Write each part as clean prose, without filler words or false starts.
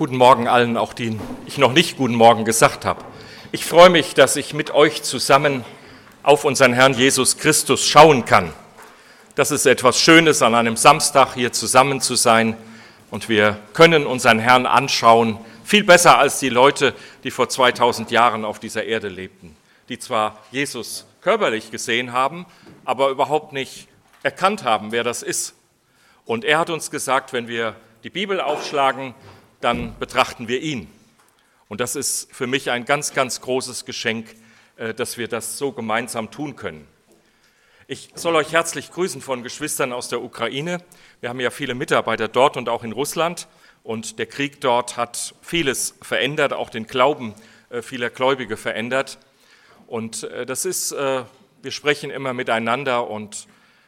Guten Morgen allen, auch denen ich noch nicht guten Morgen gesagt habe. Ich freue mich, dass ich mit euch zusammen auf unseren Herrn Jesus Christus schauen kann. Das ist etwas Schönes, an einem Samstag hier zusammen zu sein, und wir können unseren Herrn anschauen, viel besser als die Leute, die vor 2000 Jahren auf dieser Erde lebten, die zwar Jesus körperlich gesehen haben, aber überhaupt nicht erkannt haben, wer das ist. Und er hat uns gesagt, wenn wir die Bibel aufschlagen, dann betrachten wir ihn. Und das ist für mich ein ganz, ganz großes Geschenk, dass wir das so gemeinsam tun können. Ich soll euch herzlich grüßen von Geschwistern aus der Ukraine. Wir haben ja viele Mitarbeiter dort und auch in Russland. Und der Krieg dort hat vieles verändert, auch den Glauben vieler Gläubige verändert. Und das ist, wir sprechen immer miteinander und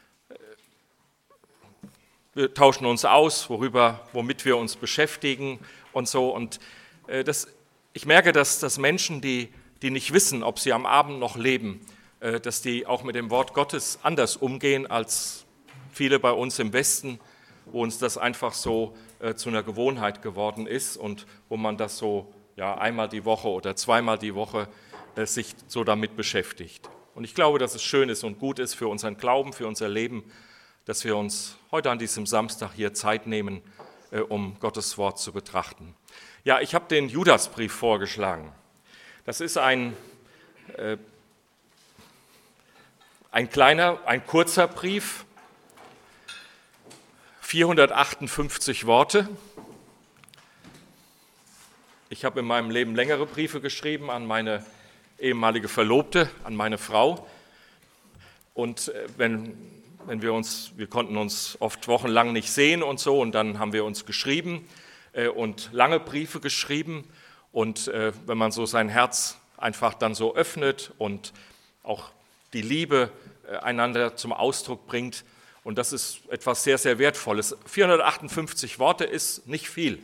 wir tauschen uns aus, womit wir uns beschäftigen und so. Und ich merke, dass Menschen, die nicht wissen, ob sie am Abend noch leben, dass die auch mit dem Wort Gottes anders umgehen als viele bei uns im Westen, wo uns das einfach so zu einer Gewohnheit geworden ist und wo man das so einmal die Woche oder zweimal die Woche sich so damit beschäftigt. Und ich glaube, dass es schön ist und gut ist für unseren Glauben, für unser Leben, dass wir uns heute an diesem Samstag hier Zeit nehmen, um Gottes Wort zu betrachten. Ja, ich habe den Judasbrief vorgeschlagen. Das ist ein kurzer Brief, 458 Worte. Ich habe in meinem Leben längere Briefe geschrieben an meine ehemalige Verlobte, an meine Frau. Und wir konnten uns oft wochenlang nicht sehen und so, und dann haben wir uns geschrieben und lange Briefe geschrieben. Und wenn man so sein Herz einfach dann so öffnet und auch die Liebe einander zum Ausdruck bringt, und das ist etwas sehr, sehr Wertvolles. 458 Worte ist nicht viel.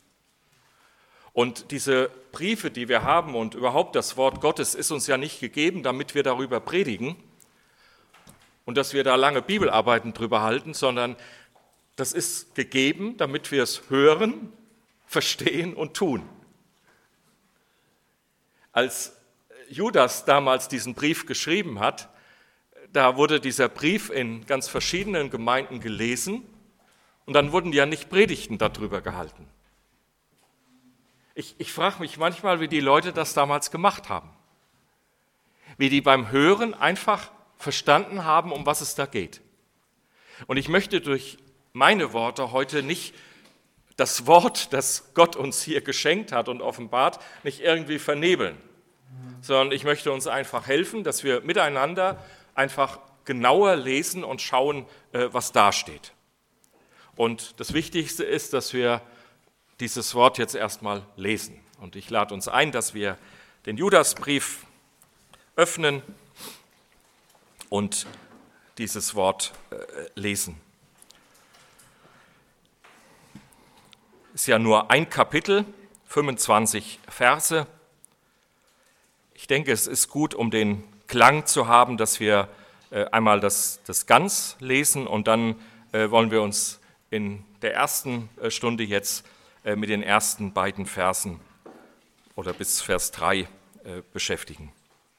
Und diese Briefe, die wir haben und überhaupt das Wort Gottes ist uns ja nicht gegeben, damit wir darüber predigen und dass wir da lange Bibelarbeiten drüber halten, sondern das ist gegeben, damit wir es hören, verstehen und tun. Als Judas damals diesen Brief geschrieben hat, da wurde dieser Brief in ganz verschiedenen Gemeinden gelesen und dann wurden ja nicht Predigten darüber gehalten. Ich frage mich manchmal, wie die Leute das damals gemacht haben. Wie die beim Hören einfach verstanden haben, um was es da geht. Und ich möchte durch meine Worte heute nicht das Wort, das Gott uns hier geschenkt hat und offenbart, nicht irgendwie vernebeln, sondern ich möchte uns einfach helfen, dass wir miteinander einfach genauer lesen und schauen, was da steht. Und das Wichtigste ist, dass wir dieses Wort jetzt erstmal lesen. Und ich lade uns ein, dass wir den Judasbrief öffnen und dieses Wort lesen. Es ist ja nur ein Kapitel, 25 Verse. Ich denke, es ist gut, um den Klang zu haben, dass wir einmal das Ganz lesen, und dann wollen wir uns in der ersten Stunde jetzt mit den ersten beiden Versen oder bis Vers 3 beschäftigen.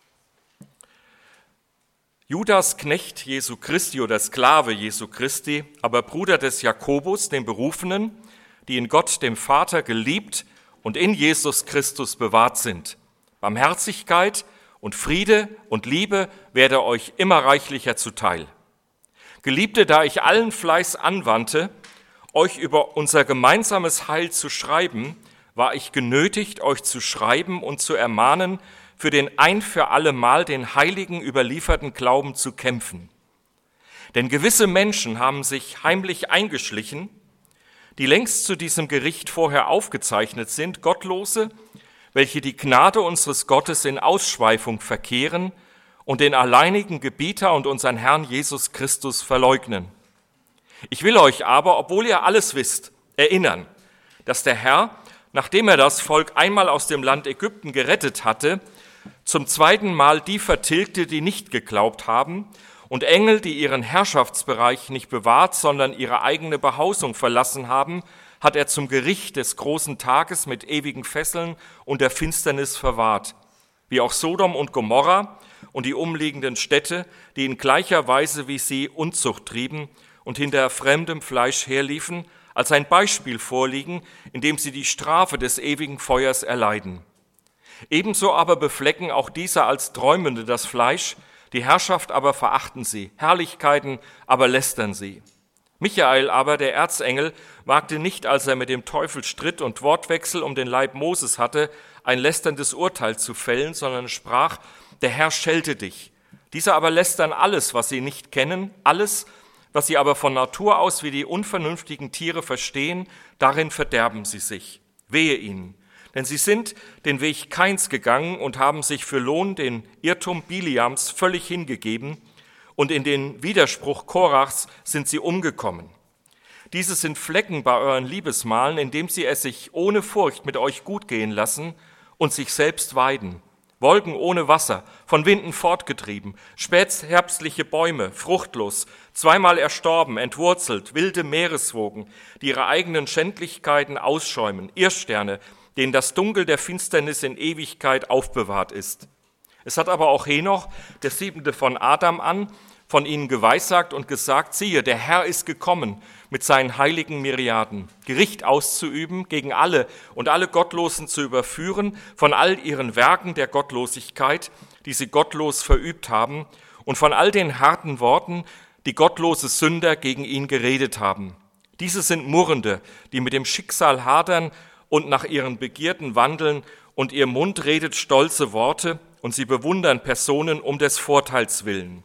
Judas, Knecht Jesu Christi oder Sklave Jesu Christi, aber Bruder des Jakobus, dem Berufenen, die in Gott, dem Vater, geliebt und in Jesus Christus bewahrt sind. Barmherzigkeit und Friede und Liebe werde euch immer reichlicher zuteil. Geliebte, da ich allen Fleiß anwandte, euch über unser gemeinsames Heil zu schreiben, war ich genötigt, euch zu schreiben und zu ermahnen, für den ein für alle Mal den Heiligen überlieferten Glauben zu kämpfen. Denn gewisse Menschen haben sich heimlich eingeschlichen, die längst zu diesem Gericht vorher aufgezeichnet sind, Gottlose, welche die Gnade unseres Gottes in Ausschweifung verkehren und den alleinigen Gebieter und unseren Herrn Jesus Christus verleugnen. Ich will euch aber, obwohl ihr alles wisst, erinnern, dass der Herr, nachdem er das Volk einmal aus dem Land Ägypten gerettet hatte, zum zweiten Mal die vertilgte, die nicht geglaubt haben, und Engel, die ihren Herrschaftsbereich nicht bewahrt, sondern ihre eigene Behausung verlassen haben, hat er zum Gericht des großen Tages mit ewigen Fesseln und der Finsternis verwahrt, wie auch Sodom und Gomorra und die umliegenden Städte, die in gleicher Weise wie sie Unzucht trieben und hinter fremdem Fleisch herliefen, als ein Beispiel vorliegen, indem sie die Strafe des ewigen Feuers erleiden. Ebenso aber beflecken auch diese als Träumende das Fleisch, die Herrschaft aber verachten sie, Herrlichkeiten aber lästern sie. Michael aber, der Erzengel, wagte nicht, als er mit dem Teufel stritt und Wortwechsel um den Leib Moses hatte, ein lästerndes Urteil zu fällen, sondern sprach, der Herr schelte dich. Diese aber lästern alles, was sie nicht kennen, alles, was sie aber von Natur aus wie die unvernünftigen Tiere verstehen, darin verderben sie sich. Wehe ihnen. Denn sie sind den Weg Kains gegangen und haben sich für Lohn den Irrtum Biliams völlig hingegeben und in den Widerspruch Korachs sind sie umgekommen. Diese sind Flecken bei euren Liebesmahlen, indem sie es sich ohne Furcht mit euch gut gehen lassen und sich selbst weiden. Wolken ohne Wasser, von Winden fortgetrieben, spätherbstliche Bäume, fruchtlos, zweimal erstorben, entwurzelt, wilde Meereswogen, die ihre eigenen Schändlichkeiten ausschäumen, Irrsterne, denen das Dunkel der Finsternis in Ewigkeit aufbewahrt ist. Es hat aber auch Henoch, der 7. von Adam an, von ihnen geweissagt und gesagt, siehe, der Herr ist gekommen mit seinen heiligen Myriaden, Gericht auszuüben gegen alle und alle Gottlosen zu überführen von all ihren Werken der Gottlosigkeit, die sie gottlos verübt haben, und von all den harten Worten, die gottlose Sünder gegen ihn geredet haben. Diese sind Murrende, die mit dem Schicksal hadern und nach ihren Begierden wandeln, und ihr Mund redet stolze Worte, und sie bewundern Personen um des Vorteils willen.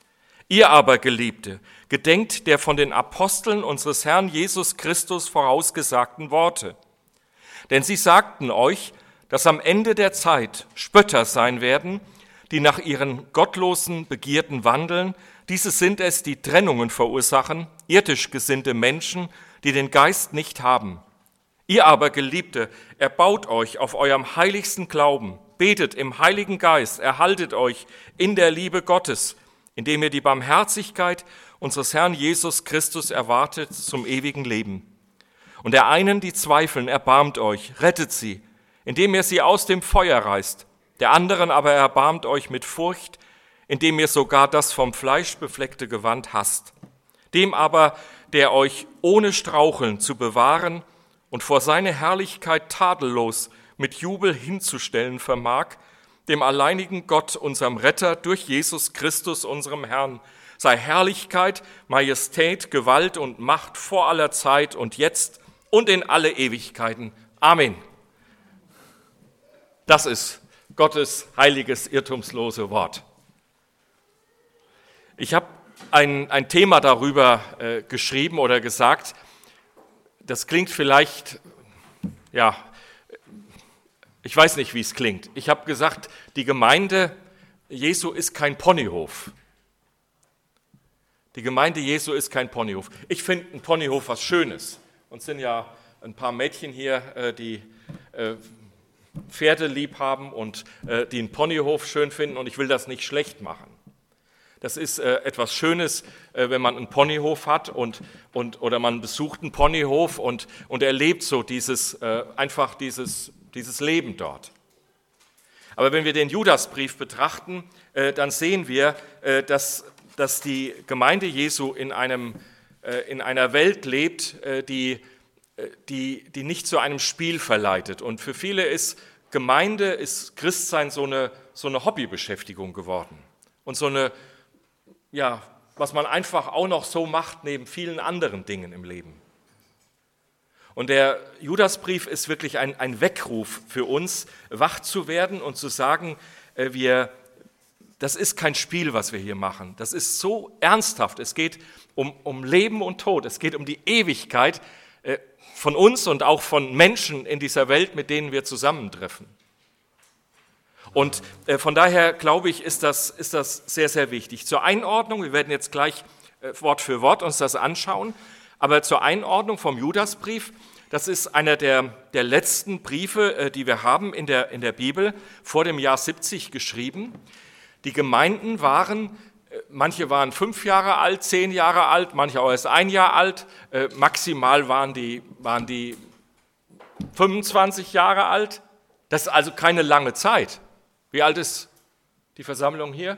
Ihr aber, Geliebte, gedenkt der von den Aposteln unseres Herrn Jesus Christus vorausgesagten Worte. Denn sie sagten euch, dass am Ende der Zeit Spötter sein werden, die nach ihren gottlosen Begierden wandeln. Diese sind es, die Trennungen verursachen, irdisch gesinnte Menschen, die den Geist nicht haben. Ihr aber, Geliebte, erbaut euch auf eurem heiligsten Glauben, betet im Heiligen Geist, erhaltet euch in der Liebe Gottes, indem ihr die Barmherzigkeit unseres Herrn Jesus Christus erwartet zum ewigen Leben. Und der einen, die zweifeln, erbarmt euch, rettet sie, indem ihr sie aus dem Feuer reißt. Der anderen aber erbarmt euch mit Furcht, indem ihr sogar das vom Fleisch befleckte Gewand hasst. Dem aber, der euch ohne Straucheln zu bewahren und vor seine Herrlichkeit tadellos mit Jubel hinzustellen vermag, dem alleinigen Gott, unserem Retter, durch Jesus Christus, unserem Herrn, sei Herrlichkeit, Majestät, Gewalt und Macht vor aller Zeit und jetzt und in alle Ewigkeiten. Amen. Das ist Gottes heiliges, irrtumslose Wort. Ich habe ein Thema darüber geschrieben oder gesagt, das klingt vielleicht, ja, ich weiß nicht, wie es klingt. Ich habe gesagt, die Gemeinde Jesu ist kein Ponyhof. Die Gemeinde Jesu ist kein Ponyhof. Ich finde einen Ponyhof was Schönes. Uns sind ja ein paar Mädchen hier, die Pferde lieb haben und die einen Ponyhof schön finden, und ich will das nicht schlecht machen. Das ist etwas Schönes, wenn man einen Ponyhof hat oder man besucht einen Ponyhof und erlebt so dieses Leben dort. Aber wenn wir den Judasbrief betrachten, dann sehen wir, dass die Gemeinde Jesu in einer Welt lebt, die nicht zu einem Spiel verleitet. Und für viele ist Gemeinde, ist Christsein so eine Hobbybeschäftigung geworden. Und so eine, ja, was man einfach auch noch so macht neben vielen anderen Dingen im Leben. Und der Judasbrief ist wirklich ein Weckruf für uns, wach zu werden und zu sagen, das ist kein Spiel, was wir hier machen. Das ist so ernsthaft. Es geht um Leben und Tod. Es geht um die Ewigkeit von uns und auch von Menschen in dieser Welt, mit denen wir zusammentreffen. Und von daher, glaube ich, ist das sehr, sehr wichtig. Zur Einordnung, wir werden jetzt gleich Wort für Wort uns das anschauen, aber zur Einordnung vom Judasbrief, das ist einer der letzten Briefe, die wir haben in der Bibel, vor dem Jahr 70 geschrieben. Die Gemeinden waren Manche waren 5 Jahre alt, 10 Jahre alt, manche auch erst 1 Jahr alt. Maximal waren die 25 Jahre alt. Das ist also keine lange Zeit. Wie alt ist die Versammlung hier?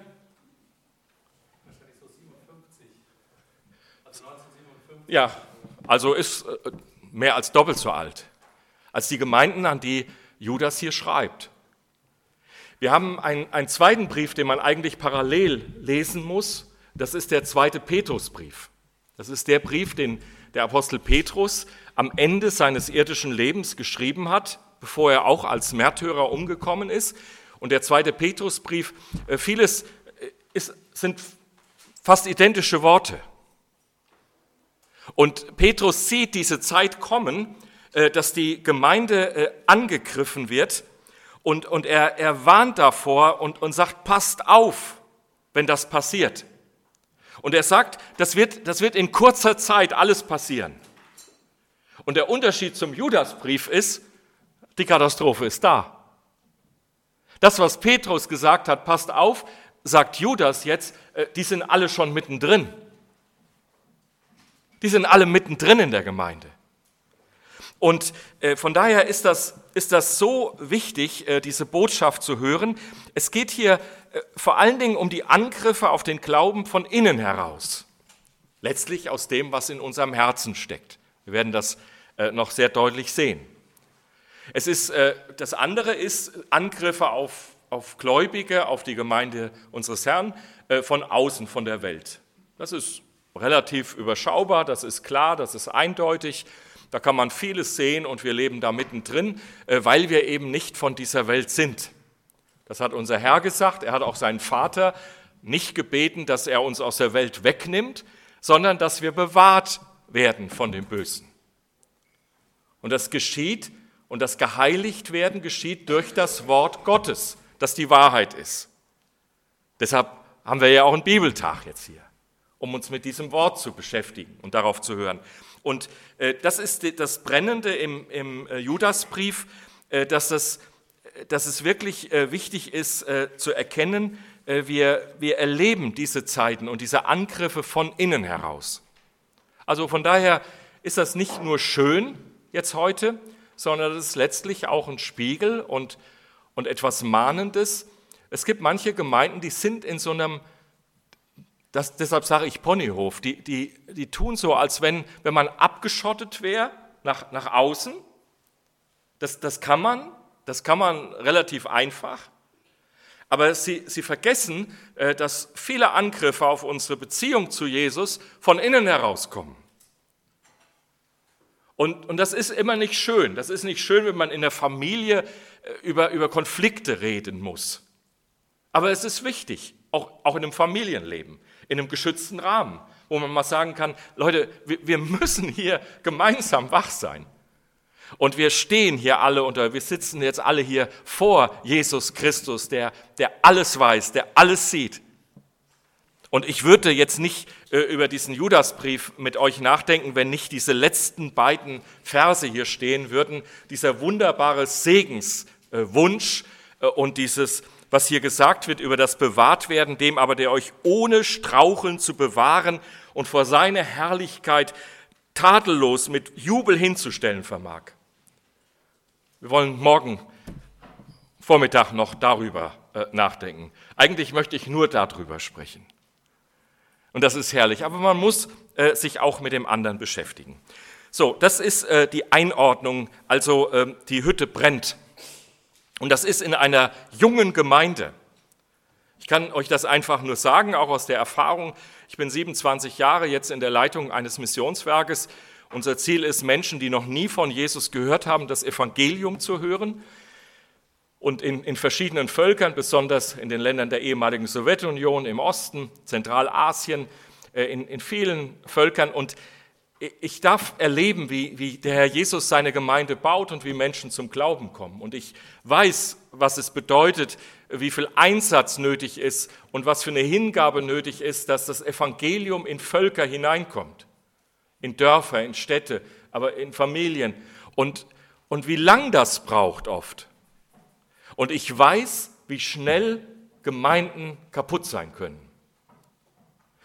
Ja, also ist mehr als doppelt so alt als die Gemeinden, an die Judas hier schreibt. Wir haben einen zweiten Brief, den man eigentlich parallel lesen muss. Das ist der 2. Petrusbrief. Das ist der Brief, den der Apostel Petrus am Ende seines irdischen Lebens geschrieben hat, bevor er auch als Märtyrer umgekommen ist. Und der 2. Petrusbrief, vieles sind fast identische Worte. Und Petrus sieht diese Zeit kommen, dass die Gemeinde angegriffen wird und er warnt davor und sagt, passt auf, wenn das passiert. Und er sagt, das wird in kurzer Zeit alles passieren. Und der Unterschied zum Judasbrief ist, die Katastrophe ist da. Das, was Petrus gesagt hat, passt auf, sagt Judas jetzt, die sind alle schon mittendrin. Die sind alle mittendrin in der Gemeinde. Und von daher ist das so wichtig, diese Botschaft zu hören. Es geht hier vor allen Dingen um die Angriffe auf den Glauben von innen heraus. Letztlich aus dem, was in unserem Herzen steckt. Wir werden das noch sehr deutlich sehen. Das andere ist Angriffe auf Gläubige, auf die Gemeinde unseres Herrn von außen, von der Welt. Das ist relativ überschaubar, das ist klar, das ist eindeutig. Da kann man vieles sehen und wir leben da mittendrin, weil wir eben nicht von dieser Welt sind. Das hat unser Herr gesagt. Er hat auch seinen Vater nicht gebeten, dass er uns aus der Welt wegnimmt, sondern dass wir bewahrt werden von dem Bösen. Und das geschieht und das geheiligt werden geschieht durch das Wort Gottes, das die Wahrheit ist. Deshalb haben wir ja auch einen Bibeltag jetzt hier, um uns mit diesem Wort zu beschäftigen und darauf zu hören. Und das ist das Brennende im Judasbrief, dass es wirklich wichtig ist zu erkennen, wir erleben diese Zeiten und diese Angriffe von innen heraus. Also von daher ist das nicht nur schön jetzt heute, sondern es ist letztlich auch ein Spiegel und etwas Mahnendes. Es gibt manche Gemeinden, die sind in so einem, deshalb sage ich Ponyhof, die tun so, als wenn man abgeschottet wäre nach außen. Das kann man relativ einfach. Aber sie vergessen, dass viele Angriffe auf unsere Beziehung zu Jesus von innen herauskommen. Und das ist immer nicht schön. Das ist nicht schön, wenn man in der Familie über Konflikte reden muss. Aber es ist wichtig, auch in einem Familienleben, in einem geschützten Rahmen, wo man mal sagen kann, Leute, wir müssen hier gemeinsam wach sein. Und wir stehen hier alle wir sitzen jetzt alle hier vor Jesus Christus, der alles weiß, der alles sieht. Und ich würde jetzt nicht über diesen Judasbrief mit euch nachdenken, wenn nicht diese letzten beiden Verse hier stehen würden, dieser wunderbare Segenswunsch und dieses, was hier gesagt wird über das Bewahrtwerden, dem aber, der euch ohne Straucheln zu bewahren und vor seiner Herrlichkeit tadellos mit Jubel hinzustellen vermag. Wir wollen morgen Vormittag noch darüber nachdenken. Eigentlich möchte ich nur darüber sprechen. Und das ist herrlich, aber man muss sich auch mit dem anderen beschäftigen. So, das ist die Einordnung, also die Hütte brennt. Und das ist in einer jungen Gemeinde. Ich kann euch das einfach nur sagen, auch aus der Erfahrung. Ich bin 27 Jahre jetzt in der Leitung eines Missionswerkes. Unser Ziel ist, Menschen, die noch nie von Jesus gehört haben, das Evangelium zu hören. Und in verschiedenen Völkern, besonders in den Ländern der ehemaligen Sowjetunion, im Osten, Zentralasien, in vielen Völkern. Und ich darf erleben, wie der Herr Jesus seine Gemeinde baut und wie Menschen zum Glauben kommen. Und ich weiß, was es bedeutet, wie viel Einsatz nötig ist und was für eine Hingabe nötig ist, dass das Evangelium in Völker hineinkommt. In Dörfer, in Städte, aber in Familien. Und wie lang das braucht oft. Und ich weiß, wie schnell Gemeinden kaputt sein können.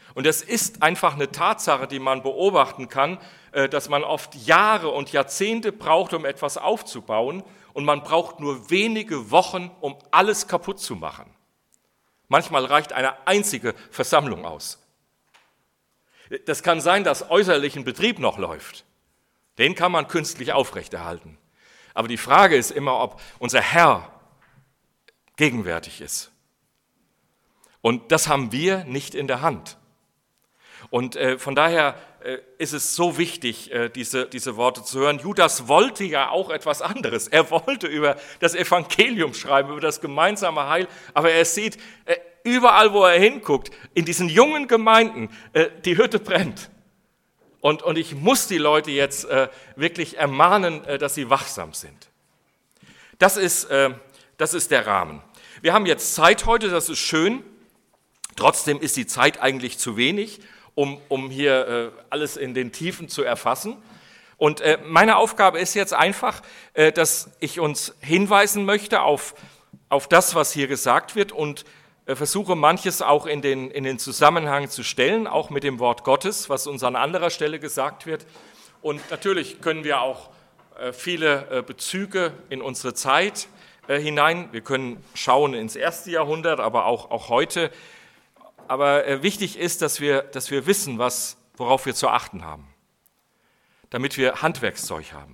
Und es ist einfach eine Tatsache, die man beobachten kann, dass man oft Jahre und Jahrzehnte braucht, um etwas aufzubauen, und man braucht nur wenige Wochen, um alles kaputt zu machen. Manchmal reicht eine einzige Versammlung aus. Das kann sein, dass äußerlich ein Betrieb noch läuft. Den kann man künstlich aufrechterhalten. Aber die Frage ist immer, ob unser Herr gegenwärtig ist. Und das haben wir nicht in der Hand. Und von daher ist es so wichtig, diese Worte zu hören. Judas wollte ja auch etwas anderes. Er wollte über das Evangelium schreiben, über das gemeinsame Heil. Aber er sieht, überall, wo er hinguckt, in diesen jungen Gemeinden, die Hütte brennt. Und ich muss die Leute jetzt wirklich ermahnen, dass sie wachsam sind. Das ist der Rahmen. Wir haben jetzt Zeit heute, das ist schön. Trotzdem ist die Zeit eigentlich zu wenig, um hier alles in den Tiefen zu erfassen. Und meine Aufgabe ist jetzt einfach, dass ich uns hinweisen möchte auf das, was hier gesagt wird, und versuche manches auch in den Zusammenhang zu stellen, auch mit dem Wort Gottes, was uns an anderer Stelle gesagt wird. Und natürlich können wir auch viele Bezüge in unsere Zeit hinein. Wir können schauen ins 1. Jahrhundert, aber auch heute. Aber wichtig ist, dass wir wissen, worauf wir zu achten haben, damit wir Handwerkszeug haben.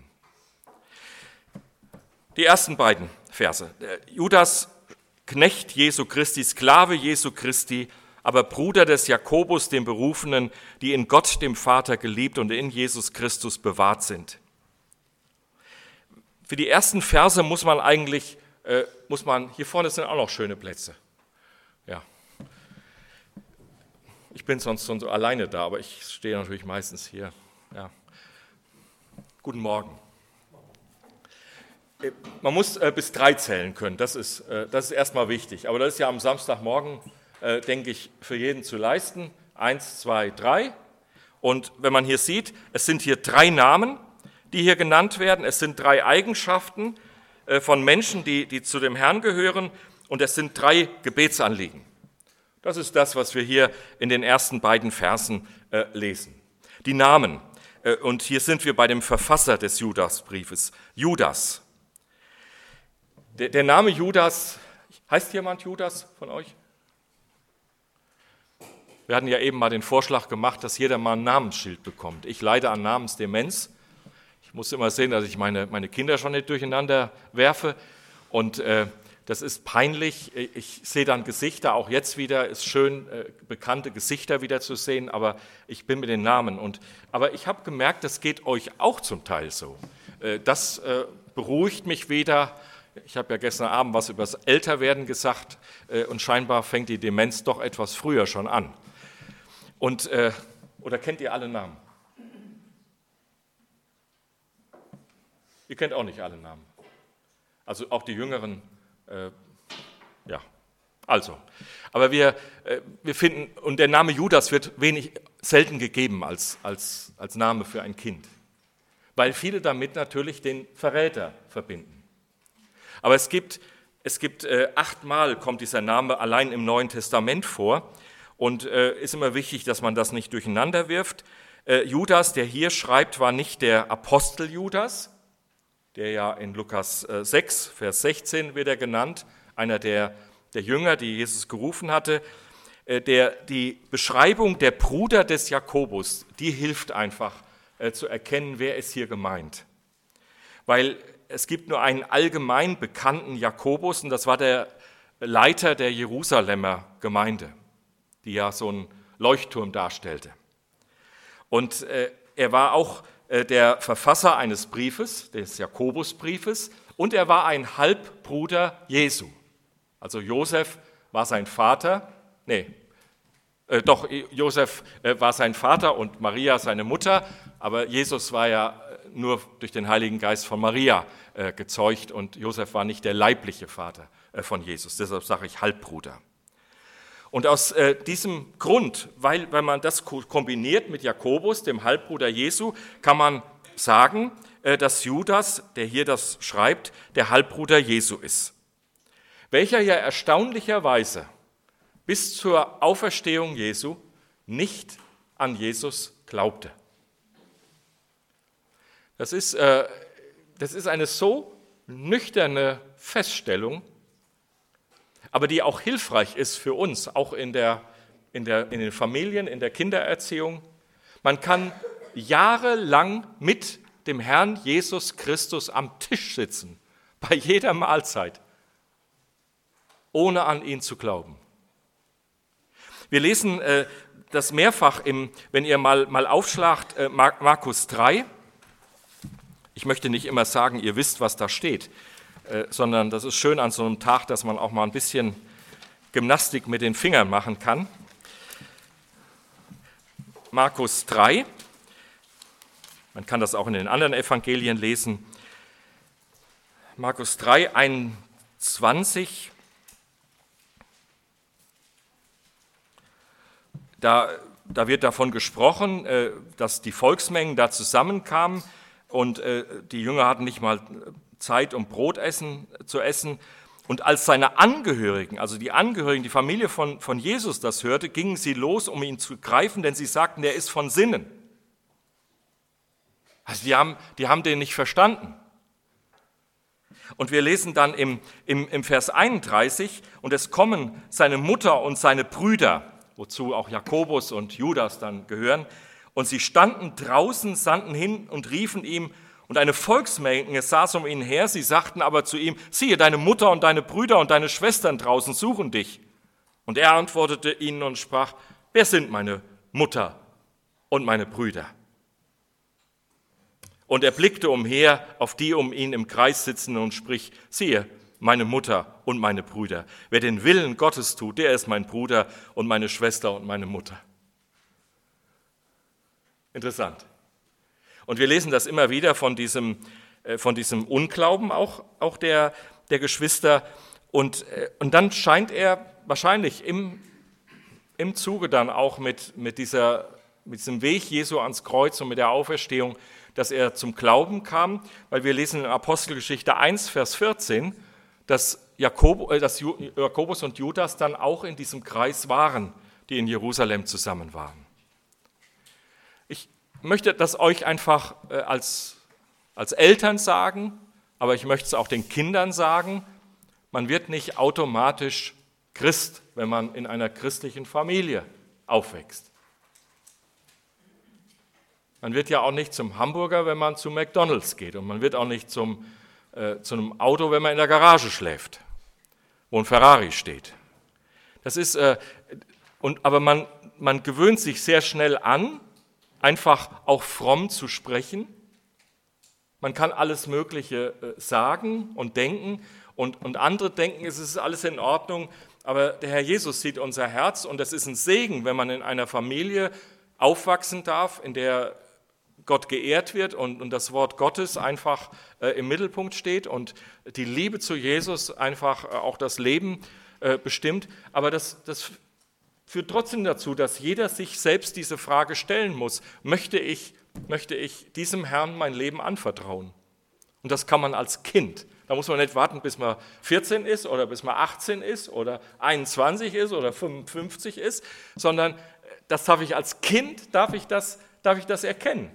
Die ersten beiden Verse. Judas, Knecht Jesu Christi, Sklave Jesu Christi, aber Bruder des Jakobus, dem Berufenen, die in Gott, dem Vater, geliebt und in Jesus Christus bewahrt sind. Für die ersten Verse muss man, hier vorne sind auch noch schöne Plätze. Ja. Ich bin sonst so alleine da, aber ich stehe natürlich meistens hier. Ja. Guten Morgen. Man muss bis 3 zählen können, das ist erstmal wichtig. Aber das ist ja am Samstagmorgen, denke ich, für jeden zu leisten. 1, 2, 3. Und wenn man hier sieht, es sind hier 3 Namen, die hier genannt werden. Es sind 3 Eigenschaften von Menschen, die zu dem Herrn gehören. Und es sind 3 Gebetsanliegen. Das ist das, was wir hier in den ersten beiden Versen lesen. Die Namen. Und hier sind wir bei dem Verfasser des Judasbriefes, Judas. Der Name Judas, heißt jemand Judas von euch? Wir hatten ja eben mal den Vorschlag gemacht, dass jeder mal ein Namensschild bekommt. Ich leide an Namensdemenz. Ich muss immer sehen, dass ich meine Kinder schon nicht durcheinander werfe. Und das ist peinlich. Ich sehe dann Gesichter, auch jetzt wieder, ist schön, bekannte Gesichter wieder zu sehen, aber ich bin mit den Namen. Aber ich habe gemerkt, das geht euch auch zum Teil so. Das beruhigt mich wieder. Ich habe ja gestern Abend was über das Älterwerden gesagt und scheinbar fängt die Demenz doch etwas früher schon an. Oder kennt ihr alle Namen? Ihr kennt auch nicht alle Namen. Also auch die Jüngeren. Ja, also. Aber wir finden, und der Name Judas wird selten gegeben als Name für ein Kind, weil viele damit natürlich den Verräter verbinden. Aber es gibt 8-mal kommt dieser Name allein im Neuen Testament vor und ist immer wichtig, dass man das nicht durcheinander wirft. Judas, der hier schreibt, war nicht der Apostel Judas, der ja in Lukas 6, Vers 16 wird er genannt, einer der Jünger, die Jesus gerufen hatte. Die Beschreibung der Bruder des Jakobus, die hilft einfach zu erkennen, wer ist hier gemeint. Weil es gibt nur einen allgemein bekannten Jakobus und das war der Leiter der Jerusalemer Gemeinde, die ja so einen Leuchtturm darstellte. Und er war auch der Verfasser eines Briefes, des Jakobusbriefes, und er war ein Halbbruder Jesu. Also Josef war sein Vater, Josef war sein Vater und Maria seine Mutter, aber Jesus war ja nur durch den Heiligen Geist von Maria gezeugt und Josef war nicht der leibliche Vater von Jesus, deshalb sage ich Halbbruder. Und aus diesem Grund, weil man das kombiniert mit Jakobus, dem Halbbruder Jesu, kann man sagen, dass Judas, der hier das schreibt, der Halbbruder Jesu ist. Welcher ja erstaunlicherweise bis zur Auferstehung Jesu nicht an Jesus glaubte. Das ist eine so nüchterne Feststellung, aber die auch hilfreich ist für uns, auch in den Familien, in der Kindererziehung. Man kann jahrelang mit dem Herrn Jesus Christus am Tisch sitzen, bei jeder Mahlzeit, ohne an ihn zu glauben. Wir lesen das mehrfach, wenn ihr mal aufschlagt, Markus 3. Ich möchte nicht immer sagen, ihr wisst, was da steht, sondern das ist schön an so einem Tag, dass man auch mal ein bisschen Gymnastik mit den Fingern machen kann. Markus 3, man kann das auch in den anderen Evangelien lesen. Markus 3, 21. Da wird davon gesprochen, dass die Volksmengen da zusammenkamen und die Jünger hatten nicht mal Zeit, um Brot zu essen. Und als seine Angehörigen, also die Angehörigen, die Familie von Jesus das hörte, gingen sie los, um ihn zu greifen, denn sie sagten, der ist von Sinnen. Also die haben den nicht verstanden. Und wir lesen dann im Vers 31, und es kommen seine Mutter und seine Brüder, wozu auch Jakobus und Judas dann gehören, und sie standen draußen, sandten hin und riefen ihm, und eine Volksmenge saß um ihn her, sie sagten aber zu ihm, siehe, deine Mutter und deine Brüder und deine Schwestern draußen suchen dich. Und er antwortete ihnen und sprach, wer sind meine Mutter und meine Brüder? Und er blickte umher auf die um ihn im Kreis sitzenden und spricht, siehe, meine Mutter und meine Brüder. Wer den Willen Gottes tut, der ist mein Bruder und meine Schwester und meine Mutter. Interessant. Und wir lesen das immer wieder von diesem Unglauben auch der Geschwister. Und dann scheint er wahrscheinlich im Zuge dann auch mit diesem Weg Jesu ans Kreuz und mit der Auferstehung, dass er zum Glauben kam, weil wir lesen in Apostelgeschichte 1, Vers 14, dass Jakobus und Judas dann auch in diesem Kreis waren, die in Jerusalem zusammen waren. Ich möchte das euch einfach als Eltern sagen, aber ich möchte es auch den Kindern sagen, man wird nicht automatisch Christ, wenn man in einer christlichen Familie aufwächst. Man wird ja auch nicht zum Hamburger, wenn man zu McDonald's geht, und man wird auch nicht zu einem Auto, wenn man in der Garage schläft, wo ein Ferrari steht. Das ist, aber man gewöhnt sich sehr schnell an, einfach auch fromm zu sprechen. Man kann alles Mögliche sagen und denken und andere denken, es ist alles in Ordnung, aber der Herr Jesus sieht unser Herz und es ist ein Segen, wenn man in einer Familie aufwachsen darf, in der Gott geehrt wird und das Wort Gottes einfach im Mittelpunkt steht und die Liebe zu Jesus einfach auch das Leben bestimmt. Aber das führt trotzdem dazu, dass jeder sich selbst diese Frage stellen muss, möchte ich diesem Herrn mein Leben anvertrauen? Und das kann man als Kind. Da muss man nicht warten, bis man 14 ist oder bis man 18 ist oder 21 ist oder 55 ist, sondern das darf ich als Kind, darf ich das erkennen.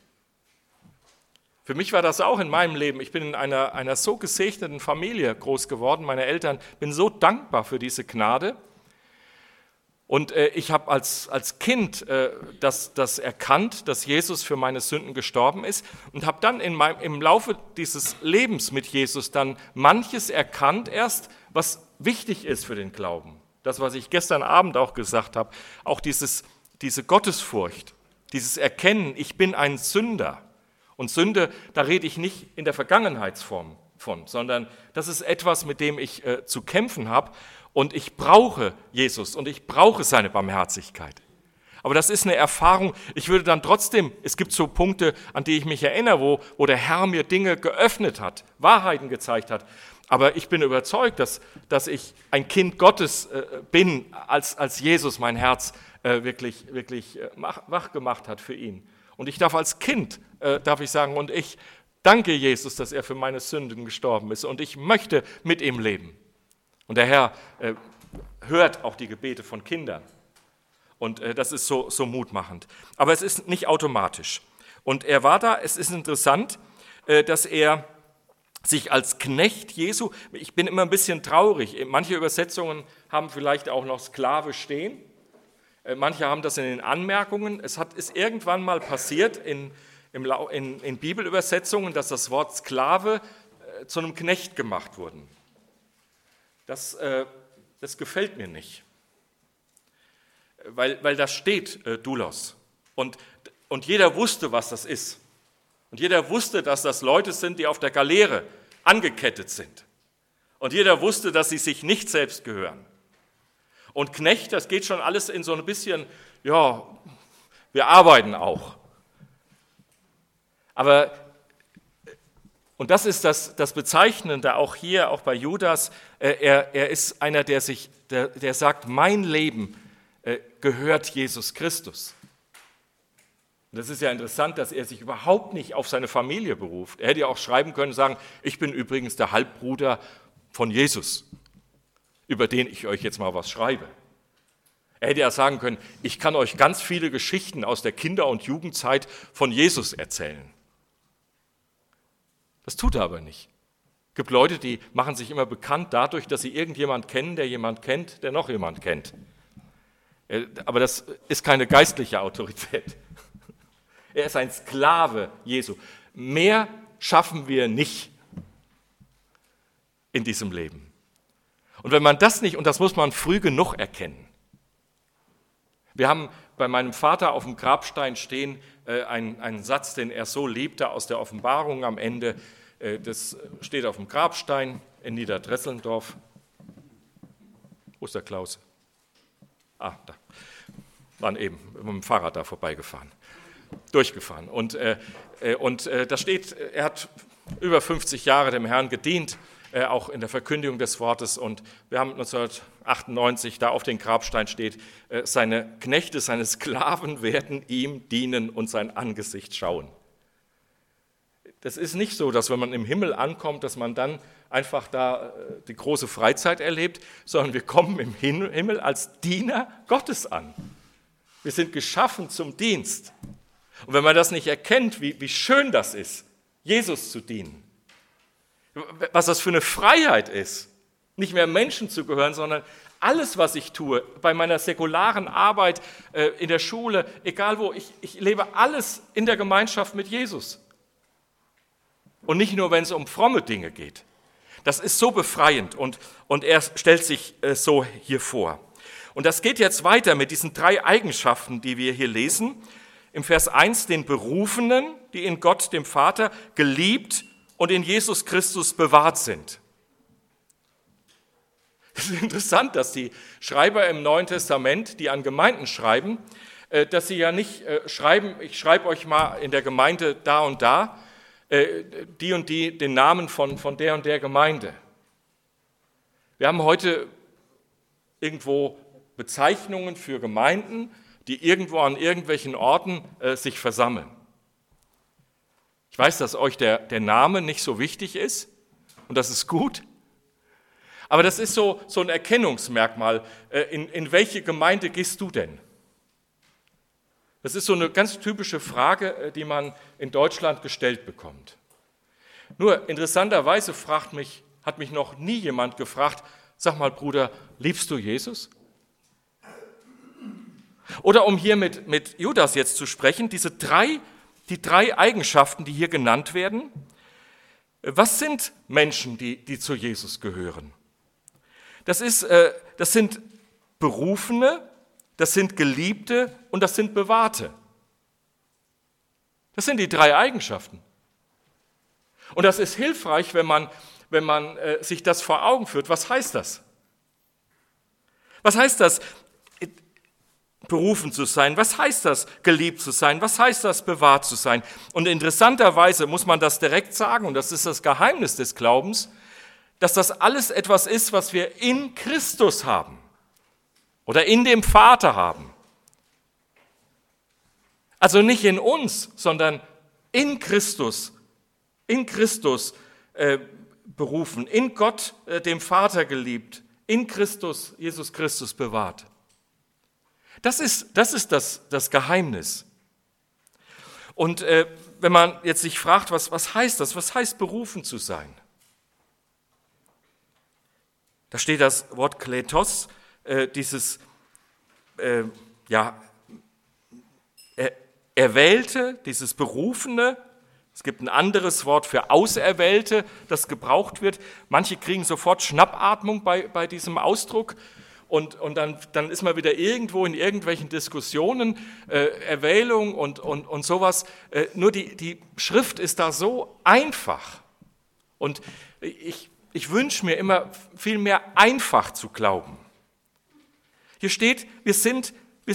Für mich war das auch in meinem Leben. Ich bin in einer so gesegneten Familie groß geworden. Meine Eltern, bin so dankbar für diese Gnade. Und ich habe als Kind das erkannt, dass Jesus für meine Sünden gestorben ist und habe dann im Laufe dieses Lebens mit Jesus dann manches erkannt erst, was wichtig ist für den Glauben. Das, was ich gestern Abend auch gesagt habe, auch diese Gottesfurcht, dieses Erkennen, ich bin ein Sünder. Und Sünde, da rede ich nicht in der Vergangenheitsform von, sondern das ist etwas, mit dem ich zu kämpfen habe. Und ich brauche Jesus und ich brauche seine Barmherzigkeit. Aber das ist eine Erfahrung, ich würde dann trotzdem, es gibt so Punkte, an die ich mich erinnere, wo der Herr mir Dinge geöffnet hat, Wahrheiten gezeigt hat. Aber ich bin überzeugt, dass ich ein Kind Gottes bin, als Jesus mein Herz wirklich wach gemacht hat für ihn. Und ich darf als Kind, darf ich sagen, und ich danke Jesus, dass er für meine Sünden gestorben ist und ich möchte mit ihm leben. Und der Herr hört auch die Gebete von Kindern. Und das ist so mutmachend. Aber es ist nicht automatisch. Und er war da, es ist interessant, dass er sich als Knecht Jesu, ich bin immer ein bisschen traurig, manche Übersetzungen haben vielleicht auch noch Sklave stehen, manche haben das in den Anmerkungen, ist irgendwann mal passiert in Bibelübersetzungen, dass das Wort Sklave zu einem Knecht gemacht wurde. Das gefällt mir nicht, weil da steht Doulos und jeder wusste, was das ist. Und jeder wusste, dass das Leute sind, die auf der Galeere angekettet sind. Und jeder wusste, dass sie sich nicht selbst gehören. Und Knecht, das geht schon alles in so ein bisschen, ja, wir arbeiten auch. Aber, und das ist das Bezeichnende auch hier, auch bei Judas, er ist einer, der sagt, mein Leben gehört Jesus Christus. Das ist ja interessant, dass er sich überhaupt nicht auf seine Familie beruft. Er hätte ja auch schreiben können und sagen, ich bin übrigens der Halbbruder von Jesus, über den ich euch jetzt mal was schreibe. Er hätte ja sagen können, ich kann euch ganz viele Geschichten aus der Kinder- und Jugendzeit von Jesus erzählen. Das tut er aber nicht. Es gibt Leute, die machen sich immer bekannt dadurch, dass sie irgendjemand kennen, der jemand kennt, der noch jemand kennt. Aber das ist keine geistliche Autorität. Er ist ein Sklave Jesu. Mehr schaffen wir nicht in diesem Leben. Und wenn man das nicht, und das muss man früh genug erkennen. Wir haben bei meinem Vater auf dem Grabstein stehen einen Satz, den er so liebte aus der Offenbarung am Ende. Das steht auf dem Grabstein in Niederdresselndorf. Wo ist der Klaus? Da. Waren eben mit dem Fahrrad da vorbeigefahren. Durchgefahren. Und da steht, er hat über 50 Jahre dem Herrn gedient, auch in der Verkündigung des Wortes. Und wir haben 1998, da auf den Grabstein steht, seine Knechte, seine Sklaven werden ihm dienen und sein Angesicht schauen. Das ist nicht so, dass wenn man im Himmel ankommt, dass man dann einfach da die große Freizeit erlebt, sondern wir kommen im Himmel als Diener Gottes an. Wir sind geschaffen zum Dienst. Und wenn man das nicht erkennt, wie schön das ist, Jesus zu dienen, was das für eine Freiheit ist, nicht mehr Menschen zu gehören, sondern alles, was ich tue, bei meiner säkularen Arbeit, in der Schule, egal wo, ich lebe alles in der Gemeinschaft mit Jesus. Und nicht nur, wenn es um fromme Dinge geht. Das ist so befreiend und er stellt sich so hier vor. Und das geht jetzt weiter mit diesen 3 Eigenschaften, die wir hier lesen. Im Vers 1 den Berufenen, die in Gott, dem Vater, geliebt und in Jesus Christus bewahrt sind. Es ist interessant, dass die Schreiber im Neuen Testament, die an Gemeinden schreiben, dass sie ja nicht schreiben, ich schreibe euch mal in der Gemeinde da und da, die und die den Namen von der und der Gemeinde. Wir haben heute irgendwo Bezeichnungen für Gemeinden, die irgendwo an irgendwelchen Orten sich versammeln. Ich weiß, dass euch der Name nicht so wichtig ist und das ist gut, aber das ist so ein Erkennungsmerkmal. In welche Gemeinde gehst du denn? Das ist so eine ganz typische Frage, die man in Deutschland gestellt bekommt. Nur interessanterweise hat mich noch nie jemand gefragt, sag mal Bruder, liebst du Jesus? Oder um hier mit Judas jetzt zu sprechen, die 3 Eigenschaften, die hier genannt werden, was sind Menschen, die zu Jesus gehören? Das sind Berufene, das sind Geliebte und das sind Bewahrte. Das sind die 3 Eigenschaften. Und das ist hilfreich, wenn man sich das vor Augen führt. Was heißt das? Was heißt das, berufen zu sein? Was heißt das, geliebt zu sein? Was heißt das, bewahrt zu sein? Und interessanterweise muss man das direkt sagen, und das ist das Geheimnis des Glaubens, dass das alles etwas ist, was wir in Christus haben oder in dem Vater haben. Also nicht in uns, sondern in Christus berufen, in Gott, dem Vater geliebt, in Christus, Jesus Christus bewahrt. Das ist das Geheimnis. Und wenn man jetzt sich fragt, was heißt das? Was heißt berufen zu sein? Da steht das Wort Kletos, dieses Erwählte, dieses Berufene. Es gibt ein anderes Wort für Auserwählte, das gebraucht wird. Manche kriegen sofort Schnappatmung bei diesem Ausdruck. Und dann ist man wieder irgendwo in irgendwelchen Diskussionen, Erwählung und sowas. Nur die Schrift ist da so einfach. Und ich wünsche mir immer viel mehr einfach zu glauben. Hier steht, wir sind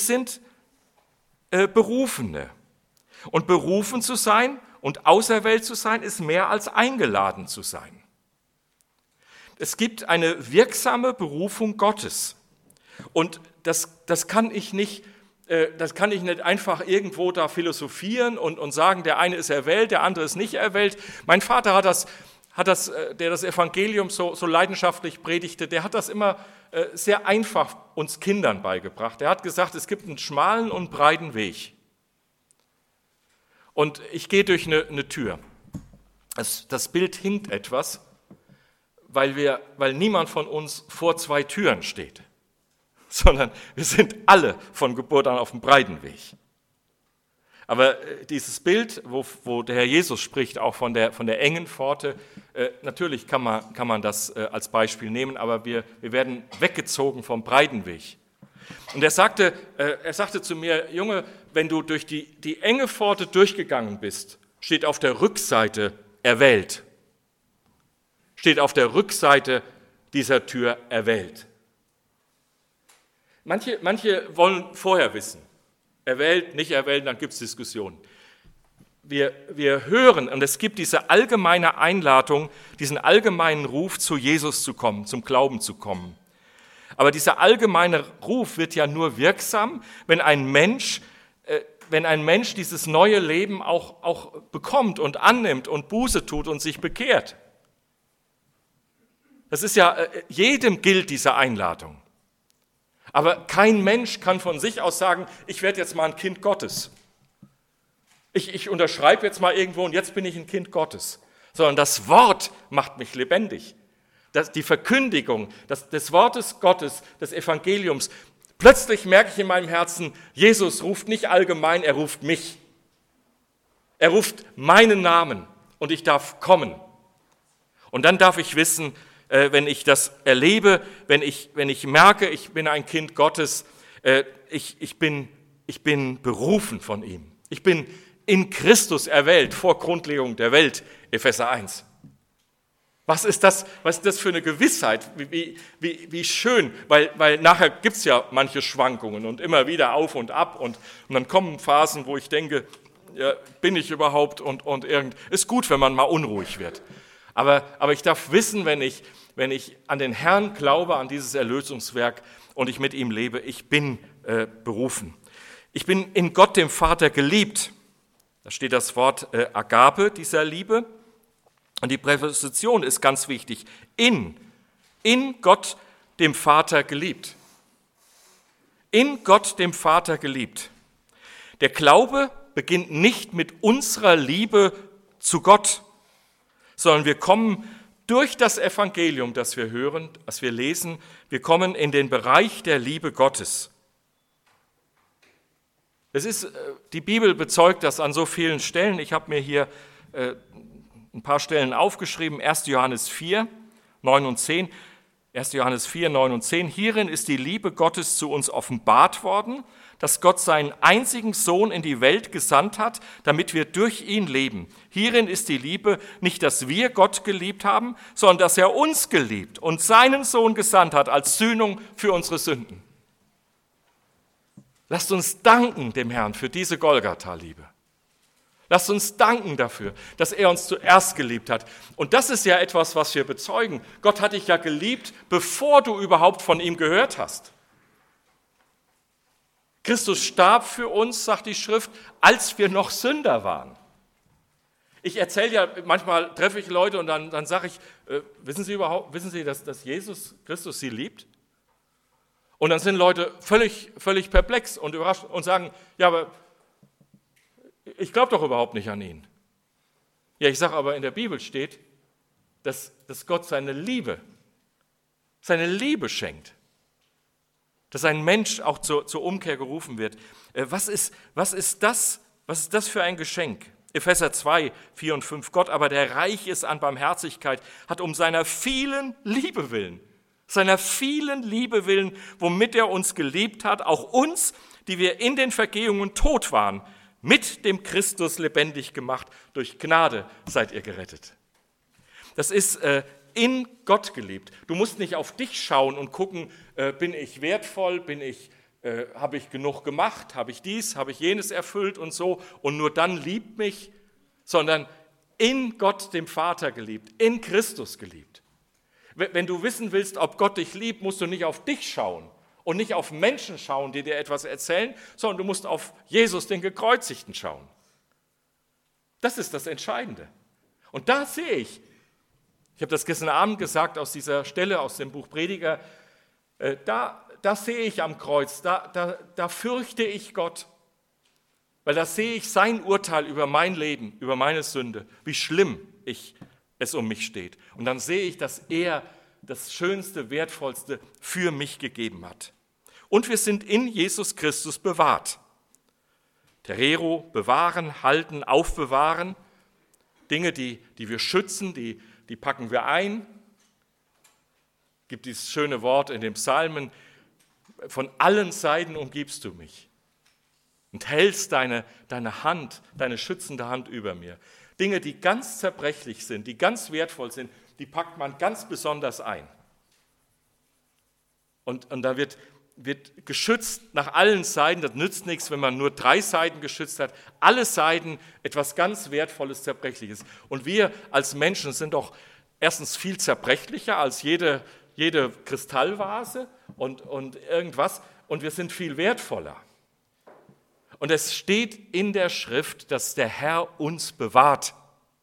Berufene. Und berufen zu sein und auserwählt zu sein, ist mehr als eingeladen zu sein. Es gibt eine wirksame Berufung Gottes. Und das kann ich nicht einfach irgendwo da philosophieren und sagen, der eine ist erwählt, der andere ist nicht erwählt. Mein Vater der das Evangelium so leidenschaftlich predigte, der hat das immer sehr einfach uns Kindern beigebracht. Er hat gesagt, es gibt einen schmalen und breiten Weg. Und ich gehe durch eine Tür. Das Bild hinkt etwas, weil niemand von uns vor zwei Türen steht, sondern wir sind alle von Geburt an auf dem breiten Weg. Aber dieses Bild, wo der Herr Jesus spricht, auch von der engen Pforte, natürlich kann man das als Beispiel nehmen, aber wir werden weggezogen vom breiten Weg. Und er sagte zu mir, Junge, wenn du durch die enge Pforte durchgegangen bist, steht auf der Rückseite erwählt. Steht auf der Rückseite dieser Tür erwählt. Manche wollen vorher wissen, erwählt, nicht erwählt, dann gibt es Diskussionen. Wir hören, und es gibt diese allgemeine Einladung, diesen allgemeinen Ruf, zu Jesus zu kommen, zum Glauben zu kommen. Aber dieser allgemeine Ruf wird ja nur wirksam, wenn ein Mensch dieses neue Leben auch bekommt und annimmt und Buße tut und sich bekehrt. Das ist ja, jedem gilt diese Einladung. Aber kein Mensch kann von sich aus sagen, ich werde jetzt mal ein Kind Gottes. Ich unterschreibe jetzt mal irgendwo und jetzt bin ich ein Kind Gottes. Sondern das Wort macht mich lebendig. Die Verkündigung des Wortes Gottes, des Evangeliums. Plötzlich merke ich in meinem Herzen, Jesus ruft nicht allgemein, er ruft mich. Er ruft meinen Namen und ich darf kommen. Und dann darf ich wissen, wenn ich das erlebe, wenn ich merke, ich bin ein Kind Gottes, ich bin berufen von ihm. Ich bin in Christus erwählt, vor Grundlegung der Welt, Epheser 1. Was ist das für eine Gewissheit, wie schön, weil nachher gibt es ja manche Schwankungen und immer wieder auf und ab und dann kommen Phasen, wo ich denke, ja, bin ich überhaupt und ist gut, wenn man mal unruhig wird. Aber ich darf wissen, wenn ich an den Herrn glaube, an dieses Erlösungswerk und ich mit ihm lebe, ich bin berufen. Ich bin in Gott, dem Vater, geliebt. Da steht das Wort Agape, dieser Liebe. Und die Präposition ist ganz wichtig. In Gott, dem Vater, geliebt. In Gott, dem Vater, geliebt. Der Glaube beginnt nicht mit unserer Liebe zu Gott, sondern wir kommen durch das Evangelium, das wir hören, das wir lesen, wir kommen in den Bereich der Liebe Gottes. Die Bibel bezeugt das an so vielen Stellen. Ich habe mir hier ein paar Stellen aufgeschrieben. 1. Johannes 4, 9 und 10. 1. Johannes 4, 9 und 10. Hierin ist die Liebe Gottes zu uns offenbart worden, dass Gott seinen einzigen Sohn in die Welt gesandt hat, damit wir durch ihn leben. Hierin ist die Liebe, nicht, dass wir Gott geliebt haben, sondern dass er uns geliebt und seinen Sohn gesandt hat als Sühnung für unsere Sünden. Lasst uns danken dem Herrn für diese Golgatha-Liebe. Lasst uns danken dafür, dass er uns zuerst geliebt hat. Und das ist ja etwas, was wir bezeugen. Gott hat dich ja geliebt, bevor du überhaupt von ihm gehört hast. Christus starb für uns, sagt die Schrift, als wir noch Sünder waren. Ich erzähle ja, manchmal treffe ich Leute und dann sage ich, wissen Sie, dass Jesus Christus sie liebt? Und dann sind Leute völlig perplex und überrascht und sagen, ja, aber ich glaube doch überhaupt nicht an ihn. Ja, ich sage aber, in der Bibel steht, dass Gott seine Liebe schenkt. Dass ein Mensch auch zur Umkehr gerufen wird. Was ist das für ein Geschenk? Epheser 2, 4 und 5. Gott aber, der reich ist an Barmherzigkeit, hat um seiner vielen Liebe willen, womit er uns geliebt hat, auch uns, die wir in den Vergehungen tot waren, mit dem Christus lebendig gemacht. Durch Gnade seid ihr gerettet. Das ist in Gott geliebt. Du musst nicht auf dich schauen und gucken, bin ich wertvoll, habe ich genug gemacht, habe ich dies, habe ich jenes erfüllt und so und nur dann liebt mich, sondern in Gott, dem Vater geliebt, in Christus geliebt. Wenn du wissen willst, ob Gott dich liebt, musst du nicht auf dich schauen und nicht auf Menschen schauen, die dir etwas erzählen, sondern du musst auf Jesus, den Gekreuzigten, schauen. Das ist das Entscheidende. Und da sehe ich habe das gestern Abend gesagt aus dieser Stelle aus dem Buch Prediger, da sehe ich am Kreuz, da fürchte ich Gott, weil da sehe ich sein Urteil über mein Leben, über meine Sünde, wie schlimm es um mich steht. Und dann sehe ich, dass er das Schönste, Wertvollste für mich gegeben hat. Und wir sind in Jesus Christus bewahrt. Terero, bewahren, halten, aufbewahren, Dinge, die wir schützen, die packen wir ein. Es gibt dieses schöne Wort in den Psalmen, von allen Seiten umgibst du mich und hältst deine Hand, deine schützende Hand über mir. Dinge, die ganz zerbrechlich sind, die ganz wertvoll sind, die packt man ganz besonders ein. Und da wird geschützt nach allen Seiten. Das nützt nichts, wenn man nur 3 Seiten geschützt hat. Alle Seiten etwas ganz Wertvolles, Zerbrechliches. Und wir als Menschen sind doch erstens viel zerbrechlicher als jede Kristallvase und irgendwas. Und wir sind viel wertvoller. Und es steht in der Schrift, dass der Herr uns bewahrt.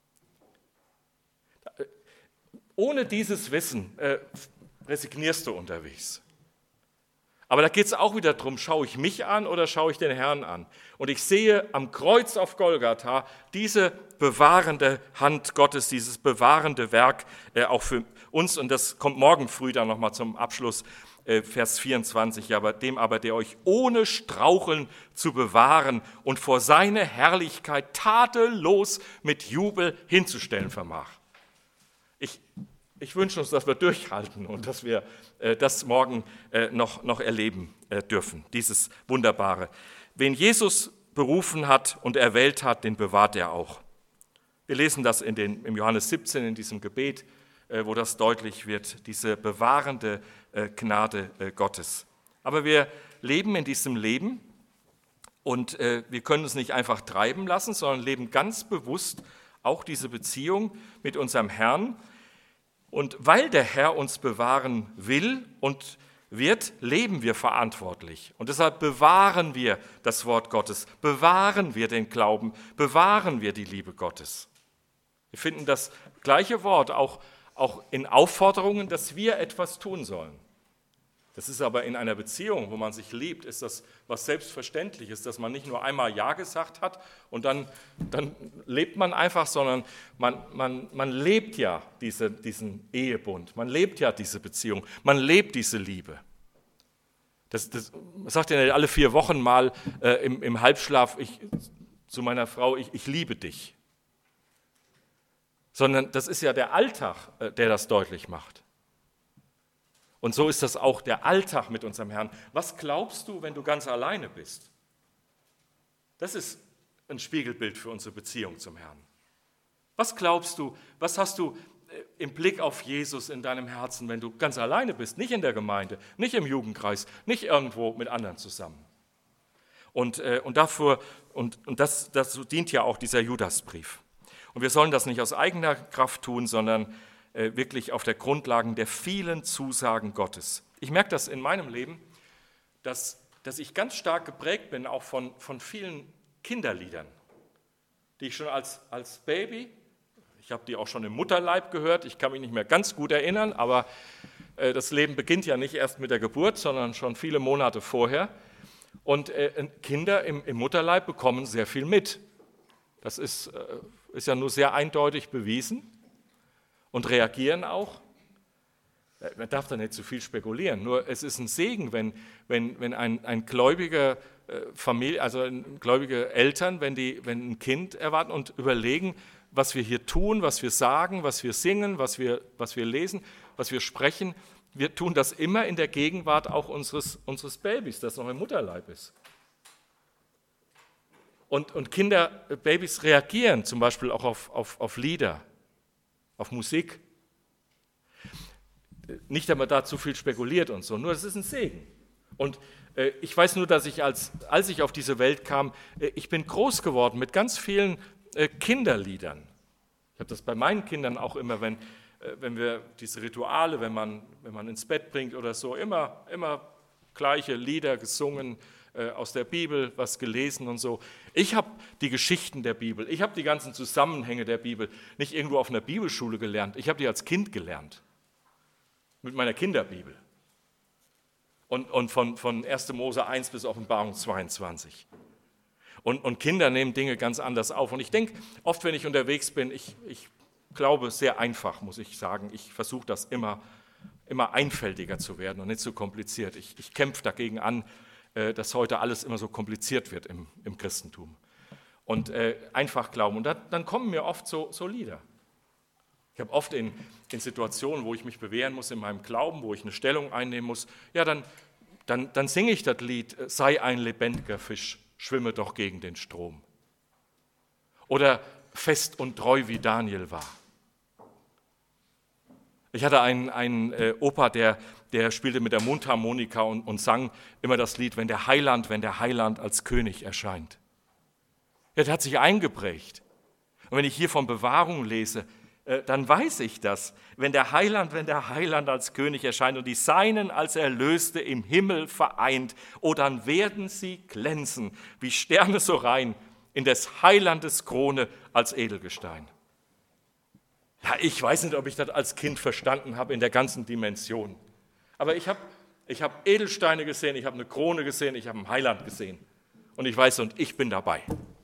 Ohne dieses Wissen resignierst du unterwegs. Aber da geht es auch wieder darum, schaue ich mich an oder schaue ich den Herrn an? Und ich sehe am Kreuz auf Golgatha diese bewahrende Hand Gottes, dieses bewahrende Werk auch für uns. Und das kommt morgen früh dann nochmal zum Abschluss, Vers 24. Dem aber, der euch ohne Straucheln zu bewahren und vor seine Herrlichkeit tadellos mit Jubel hinzustellen vermag. Ich wünsche uns, dass wir durchhalten und dass wir das morgen noch erleben dürfen, dieses Wunderbare. Wen Jesus berufen hat und erwählt hat, den bewahrt er auch. Wir lesen das im Johannes 17, in diesem Gebet, wo das deutlich wird, diese bewahrende Gnade Gottes. Aber wir leben in diesem Leben und wir können uns nicht einfach treiben lassen, sondern leben ganz bewusst auch diese Beziehung mit unserem Herrn. Und weil der Herr uns bewahren will und wird, leben wir verantwortlich. Und deshalb bewahren wir das Wort Gottes, bewahren wir den Glauben, bewahren wir die Liebe Gottes. Wir finden das gleiche Wort auch in Aufforderungen, dass wir etwas tun sollen. Das ist aber in einer Beziehung, wo man sich liebt, ist das was Selbstverständliches, dass man nicht nur einmal Ja gesagt hat und dann lebt man einfach, sondern man lebt ja diesen Ehebund, man lebt ja diese Beziehung, man lebt diese Liebe. Das sagt ja nicht alle 4 Wochen mal im Halbschlaf zu meiner Frau, ich liebe dich. Sondern das ist ja der Alltag, der das deutlich macht. Und so ist das auch der Alltag mit unserem Herrn. Was glaubst du, wenn du ganz alleine bist? Das ist ein Spiegelbild für unsere Beziehung zum Herrn. Was glaubst du, was hast du im Blick auf Jesus in deinem Herzen, wenn du ganz alleine bist, nicht in der Gemeinde, nicht im Jugendkreis, nicht irgendwo mit anderen zusammen? Und das dient ja auch dieser Judasbrief. Und wir sollen das nicht aus eigener Kraft tun, sondern wirklich auf der Grundlage der vielen Zusagen Gottes. Ich merke das in meinem Leben, dass ich ganz stark geprägt bin, auch von vielen Kinderliedern, die ich schon als Baby, ich habe die auch schon im Mutterleib gehört, ich kann mich nicht mehr ganz gut erinnern, aber Das Leben beginnt ja nicht erst mit der Geburt, sondern schon viele Monate vorher. Und Kinder im Mutterleib bekommen sehr viel mit. Das ist ja nur sehr eindeutig bewiesen und reagieren auch. Man darf da nicht zu viel spekulieren, nur es ist ein Segen, wenn ein gläubiger Familie, also gläubige Eltern, wenn ein Kind erwarten und überlegen, was wir hier tun, was wir sagen, was wir singen, was wir lesen, was wir sprechen. Wir tun das immer in der Gegenwart auch unseres Babys, das noch im Mutterleib ist. Und Babys reagieren zum Beispiel auch auf Lieder, auf Musik. Nicht, dass man da zu viel spekuliert und so, nur es ist ein Segen. Und ich weiß nur, dass ich, als ich auf diese Welt kam, ich bin groß geworden mit ganz vielen Kinderliedern. Ich habe das bei meinen Kindern auch immer, wenn wir diese Rituale, wenn man ins Bett bringt oder so, immer gleiche Lieder gesungen, aus der Bibel was gelesen und so. Ich habe die Geschichten der Bibel, ich habe die ganzen Zusammenhänge der Bibel nicht irgendwo auf einer Bibelschule gelernt, ich habe die als Kind gelernt, mit meiner Kinderbibel. Und von 1. Mose 1 bis Offenbarung 22. Und Kinder nehmen Dinge ganz anders auf. Und ich denke, oft, wenn ich unterwegs bin, ich glaube, sehr einfach, muss ich sagen. Ich versuche das immer einfältiger zu werden und nicht so kompliziert. Ich kämpfe dagegen an, dass heute alles immer so kompliziert wird im Christentum. Und einfach glauben. Und dann kommen mir oft so Lieder. Ich habe oft in Situationen, wo ich mich bewähren muss in meinem Glauben, wo ich eine Stellung einnehmen muss, ja, dann singe ich das Lied, sei ein lebendiger Fisch, schwimme doch gegen den Strom. Oder fest und treu, wie Daniel war. Ich hatte einen Opa, der spielte mit der Mundharmonika und sang immer das Lied, wenn der Heiland als König erscheint. Ja, das hat sich eingeprägt. Und wenn ich hier von Bewahrung lese, dann weiß ich das. Wenn der Heiland als König erscheint und die Seinen als Erlöste im Himmel vereint, oh, dann werden sie glänzen, wie Sterne so rein, in des Heilandes Krone als Edelgestein. Ja, ich weiß nicht, ob ich das als Kind verstanden habe in der ganzen Dimension. Aber ich habe Edelsteine gesehen, ich habe eine Krone gesehen, ich habe einen Heiland gesehen. Und ich weiß, und ich bin dabei.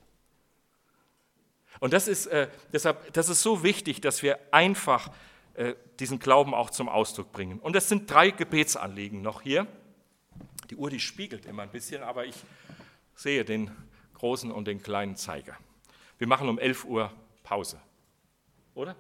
Und das ist so wichtig, dass wir einfach diesen Glauben auch zum Ausdruck bringen. Und es sind 3 Gebetsanliegen noch hier. Die Uhr, die spiegelt immer ein bisschen, aber ich sehe den großen und den kleinen Zeiger. Wir machen um 11 Uhr Pause, oder?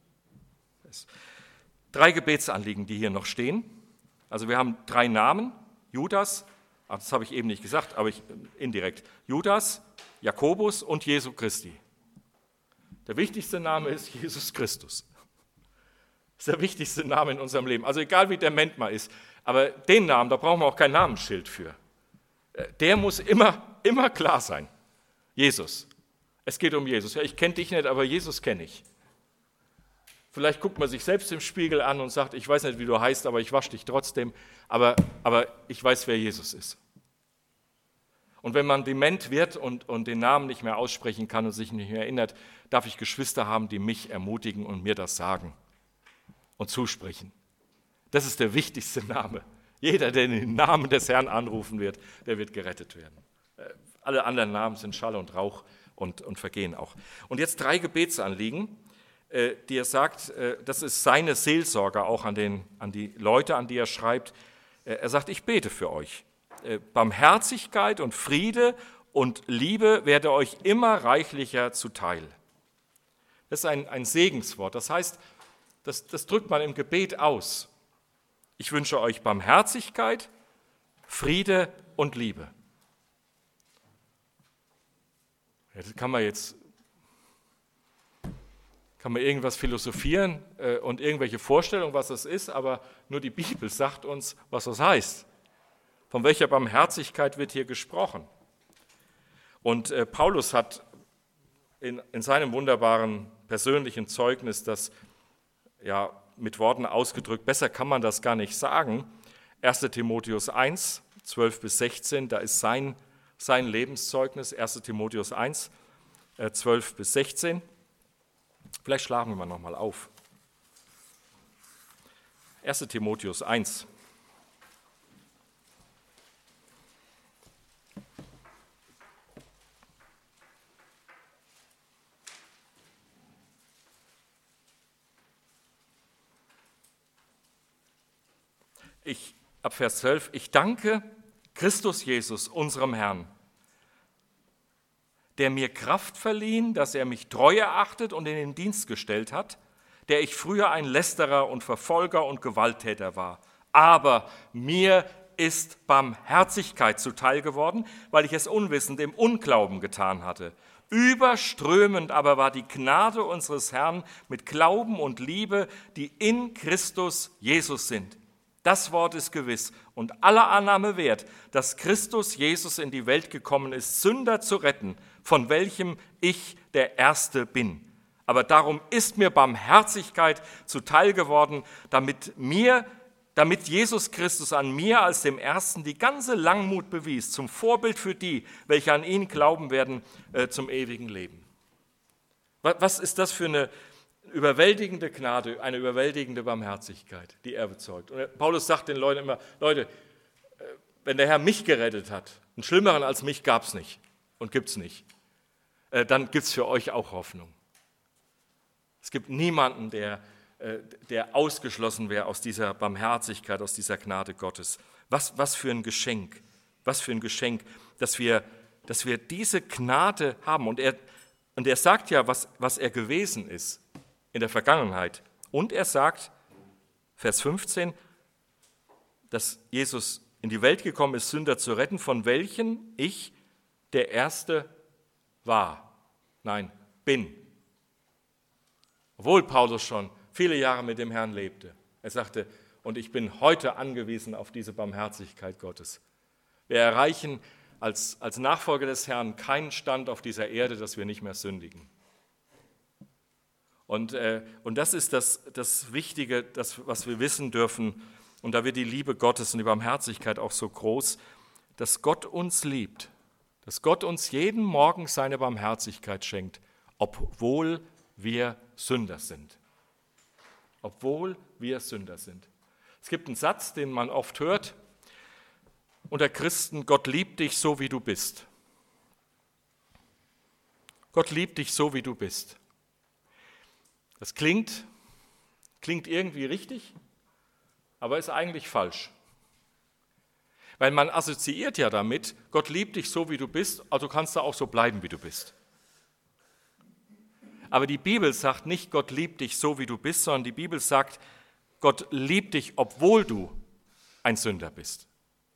3 Gebetsanliegen, die hier noch stehen. Also wir haben 3 Namen, Judas, das habe ich eben nicht gesagt, aber indirekt, Judas, Jakobus und Jesu Christi. Der wichtigste Name ist Jesus Christus. Das ist der wichtigste Name in unserem Leben. Also egal wie dement man ist, aber den Namen, da brauchen wir auch kein Namensschild für. Der muss immer klar sein. Jesus. Es geht um Jesus. Ja, ich kenne dich nicht, aber Jesus kenne ich. Vielleicht guckt man sich selbst im Spiegel an und sagt, ich weiß nicht, wie du heißt, aber ich wasche dich trotzdem. Aber ich weiß, wer Jesus ist. Und wenn man dement wird und den Namen nicht mehr aussprechen kann und sich nicht mehr erinnert, darf ich Geschwister haben, die mich ermutigen und mir das sagen und zusprechen. Das ist der wichtigste Name. Jeder, der den Namen des Herrn anrufen wird, der wird gerettet werden. Alle anderen Namen sind Schall und Rauch und vergehen auch. Und jetzt 3 Gebetsanliegen, die er sagt, das ist seine Seelsorge auch an die Leute, an die er schreibt. Er sagt, ich bete für euch. Barmherzigkeit und Friede und Liebe werde euch immer reichlicher zuteil. Das ist ein Segenswort. Das heißt, das drückt man im Gebet aus. Ich wünsche euch Barmherzigkeit, Friede und Liebe. Ja, das kann man irgendwas philosophieren und irgendwelche Vorstellungen, was das ist, aber nur die Bibel sagt uns, was das heißt. Von welcher Barmherzigkeit wird hier gesprochen? Und Paulus hat in seinem wunderbaren persönlichen Zeugnis das ja mit Worten ausgedrückt, besser kann man das gar nicht sagen. 1. Timotheus 1, 12 bis 16, da ist sein Lebenszeugnis, 1. Timotheus 1, 12 bis 16. Vielleicht schlagen wir mal nochmal auf. 1. Timotheus 1. Ab Vers 12, ich danke Christus Jesus, unserem Herrn, der mir Kraft verliehen, dass er mich treu erachtet und in den Dienst gestellt hat, der ich früher ein Lästerer und Verfolger und Gewalttäter war. Aber mir ist Barmherzigkeit zuteil geworden, weil ich es unwissend im Unglauben getan hatte. Überströmend aber war die Gnade unseres Herrn mit Glauben und Liebe, die in Christus Jesus sind. Das Wort ist gewiss und aller Annahme wert, dass Christus Jesus in die Welt gekommen ist, Sünder zu retten, von welchem ich der Erste bin. Aber darum ist mir Barmherzigkeit zuteil geworden, damit Jesus Christus an mir als dem Ersten die ganze Langmut bewies, zum Vorbild für die, welche an ihn glauben werden, zum ewigen Leben. Was ist das für eine überwältigende Gnade, eine überwältigende Barmherzigkeit, die er bezeugt. Und Paulus sagt den Leuten immer, Leute, wenn der Herr mich gerettet hat, einen Schlimmeren als mich gab es nicht und gibt es nicht, dann gibt es für euch auch Hoffnung. Es gibt niemanden, der ausgeschlossen wäre aus dieser Barmherzigkeit, aus dieser Gnade Gottes. Was für ein Geschenk, dass wir diese Gnade haben. Und er sagt ja, was er gewesen ist in der Vergangenheit. Und er sagt, Vers 15, dass Jesus in die Welt gekommen ist, Sünder zu retten, von welchen ich der Erste bin. Obwohl Paulus schon viele Jahre mit dem Herrn lebte. Er sagte, und ich bin heute angewiesen auf diese Barmherzigkeit Gottes. Wir erreichen als Nachfolger des Herrn keinen Stand auf dieser Erde, dass wir nicht mehr sündigen. Und das ist das Wichtige, was wir wissen dürfen. Und da wird die Liebe Gottes und die Barmherzigkeit auch so groß, dass Gott uns liebt, dass Gott uns jeden Morgen seine Barmherzigkeit schenkt, obwohl wir Sünder sind. Obwohl wir Sünder sind. Es gibt einen Satz, den man oft hört unter Christen, Gott liebt dich so, wie du bist. Gott liebt dich so, wie du bist. Das klingt irgendwie richtig, aber ist eigentlich falsch. Weil man assoziiert ja damit, Gott liebt dich so, wie du bist, also kannst du auch so bleiben, wie du bist. Aber die Bibel sagt nicht, Gott liebt dich so, wie du bist, sondern die Bibel sagt, Gott liebt dich, obwohl du ein Sünder bist.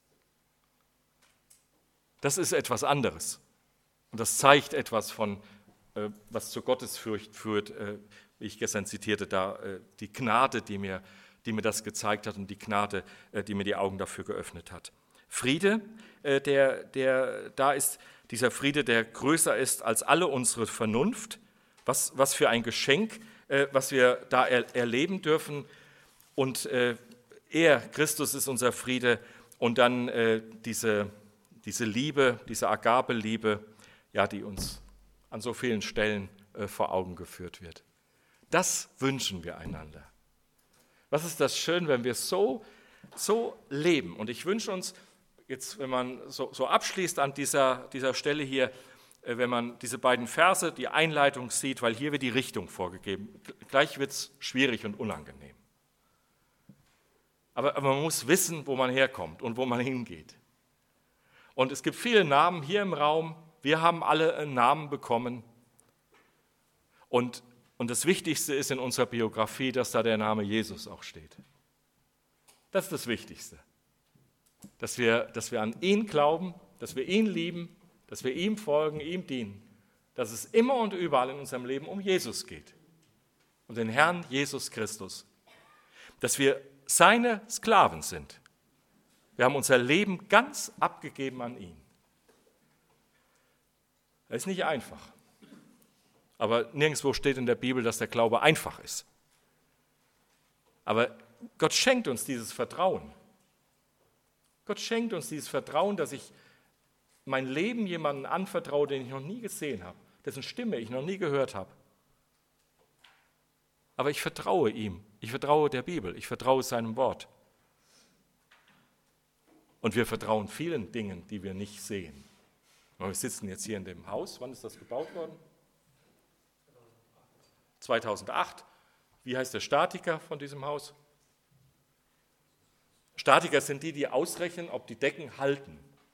Das ist etwas anderes. Und das zeigt etwas von, was zur Gottesfurcht führt, wie ich gestern zitierte, die Gnade, die mir das gezeigt hat und die Gnade, die mir die Augen dafür geöffnet hat. Friede, der da ist, dieser Friede, der größer ist als alle unsere Vernunft. Was für ein Geschenk, was wir da erleben dürfen. Und Christus ist unser Friede. Und dann diese Liebe, diese Agape-Liebe, ja, die uns an so vielen Stellen vor Augen geführt wird. Das wünschen wir einander. Was ist das schön, wenn wir so leben? Und ich wünsche uns jetzt, wenn man so abschließt an dieser Stelle hier, wenn man diese beiden Verse, die Einleitung sieht, weil hier wird die Richtung vorgegeben. Gleich wird es schwierig und unangenehm. Aber man muss wissen, wo man herkommt und wo man hingeht. Und es gibt viele Namen hier im Raum. Wir haben alle einen Namen bekommen. Und das Wichtigste ist in unserer Biografie, dass da der Name Jesus auch steht. Das ist das Wichtigste. Dass wir an ihn glauben, dass wir ihn lieben, dass wir ihm folgen, ihm dienen. Dass es immer und überall in unserem Leben um Jesus geht. Um den Herrn Jesus Christus. Dass wir seine Sklaven sind. Wir haben unser Leben ganz abgegeben an ihn. Das ist nicht einfach. Aber nirgendwo steht in der Bibel, dass der Glaube einfach ist. Aber Gott schenkt uns dieses Vertrauen. Gott schenkt uns dieses Vertrauen, dass ich mein Leben jemandem anvertraue, den ich noch nie gesehen habe, dessen Stimme ich noch nie gehört habe. aber ich vertraue ihm. Ich vertraue der Bibel, ich vertraue seinem Wort. Und wir vertrauen vielen Dingen, die wir nicht sehen. Wir sitzen jetzt hier in dem Haus. Wann ist das gebaut worden? 2008. Wie heißt der Statiker von diesem Haus? Statiker sind die ausrechnen, ob die Decken halten.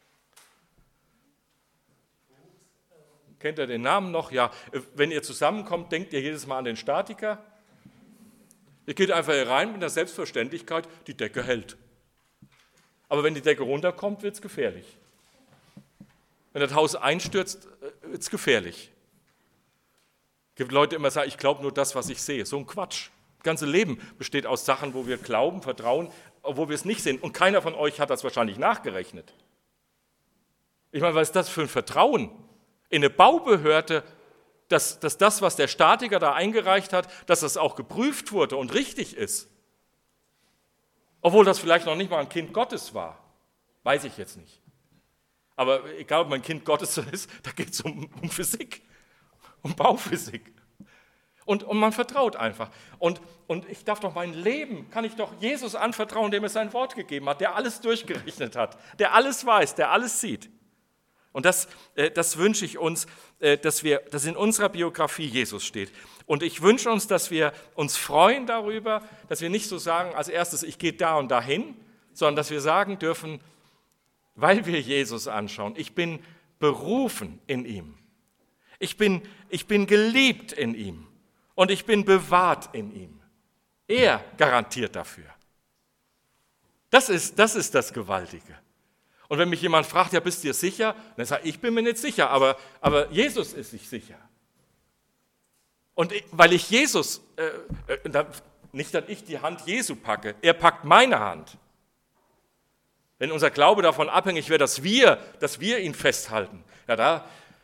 Kennt ihr den Namen noch? Ja, wenn ihr zusammenkommt, denkt ihr jedes Mal an den Statiker. Ihr geht einfach hier rein mit der Selbstverständlichkeit, die Decke hält. Aber wenn die Decke runterkommt, wird es gefährlich. Wenn das Haus einstürzt, wird es gefährlich. Es gibt Leute, die immer sagen, ich glaube nur das, was ich sehe. So ein Quatsch. Das ganze Leben besteht aus Sachen, wo wir glauben, vertrauen, obwohl wir es nicht sehen. Und keiner von euch hat das wahrscheinlich nachgerechnet. Ich meine, was ist das für ein Vertrauen in eine Baubehörde, dass das, was der Statiker da eingereicht hat, dass das auch geprüft wurde und richtig ist? Obwohl das vielleicht noch nicht mal ein Kind Gottes war. Weiß ich jetzt nicht. Aber egal, ob man ein Kind Gottes ist, da geht es um Physik, um Bauphysik. Und man vertraut einfach. Und ich darf doch mein Leben, kann ich doch Jesus anvertrauen, dem er sein Wort gegeben hat, der alles durchgerechnet hat, der alles weiß, der alles sieht. Und das wünsche ich uns, dass in unserer Biografie Jesus steht. Und ich wünsche uns, dass wir uns freuen darüber, dass wir nicht so sagen, als erstes, ich gehe da und dahin, sondern dass wir sagen dürfen, weil wir Jesus anschauen, ich bin berufen in ihm. Ich bin geliebt in ihm und ich bin bewahrt in ihm. Er garantiert dafür. Das ist das Gewaltige. Und wenn mich jemand fragt, ja, bist du dir sicher? Dann sage ich, ich bin mir nicht sicher, aber Jesus ist sich sicher. Und weil ich Jesus, nicht, dass ich die Hand Jesu packe, er packt meine Hand. Wenn unser Glaube davon abhängig wäre, dass wir ihn festhalten, ja,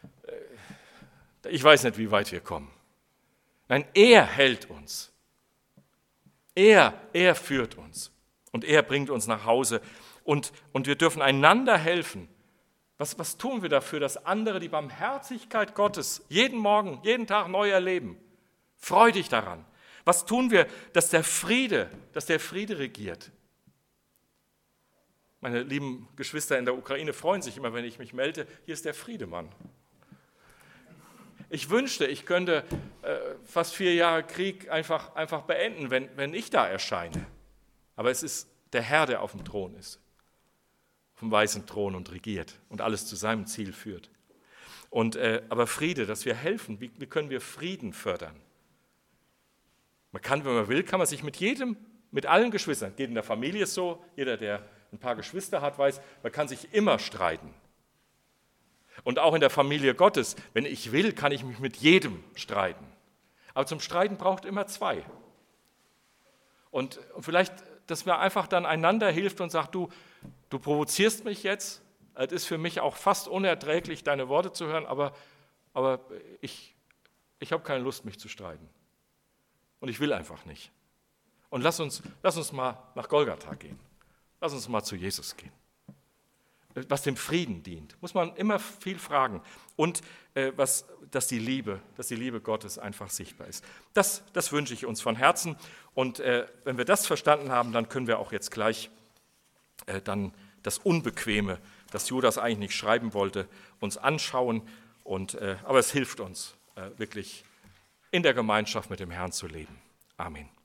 ich weiß nicht, wie weit wir kommen. Nein, er hält uns. Er führt uns. Und er bringt uns nach Hause. Und wir dürfen einander helfen. Was tun wir dafür, dass andere die Barmherzigkeit Gottes jeden Morgen, jeden Tag neu erleben? Freu dich daran. Was tun wir, dass der Friede regiert? Meine lieben Geschwister in der Ukraine freuen sich immer, wenn ich mich melde, hier ist der Friedemann. Ich wünschte, ich könnte fast 4 Jahre Krieg einfach beenden, wenn ich da erscheine. Aber es ist der Herr, der auf dem Thron ist. Vom weißen Thron und regiert und alles zu seinem Ziel führt. Aber Friede, dass wir helfen, wie können wir Frieden fördern? Man kann, wenn man will, kann man sich mit allen Geschwistern, geht in der Familie so, jeder, der ein paar Geschwister hat, weiß, man kann sich immer streiten. Und auch in der Familie Gottes, wenn ich will, kann ich mich mit jedem streiten. Aber zum Streiten braucht immer 2. Und vielleicht, dass man einfach dann einander hilft und sagt, du provozierst mich jetzt, es ist für mich auch fast unerträglich, deine Worte zu hören, aber ich habe keine Lust, mich zu streiten. Und ich will einfach nicht. Und lass uns mal nach Golgatha gehen. Lass uns mal zu Jesus gehen. Was dem Frieden dient, muss man immer viel fragen. Und dass die Liebe Gottes einfach sichtbar ist. Das wünsche ich uns von Herzen. Und wenn wir das verstanden haben, dann können wir auch jetzt gleich dann das Unbequeme, das Judas eigentlich nicht schreiben wollte, uns anschauen. Aber es hilft uns wirklich in der Gemeinschaft mit dem Herrn zu leben. Amen.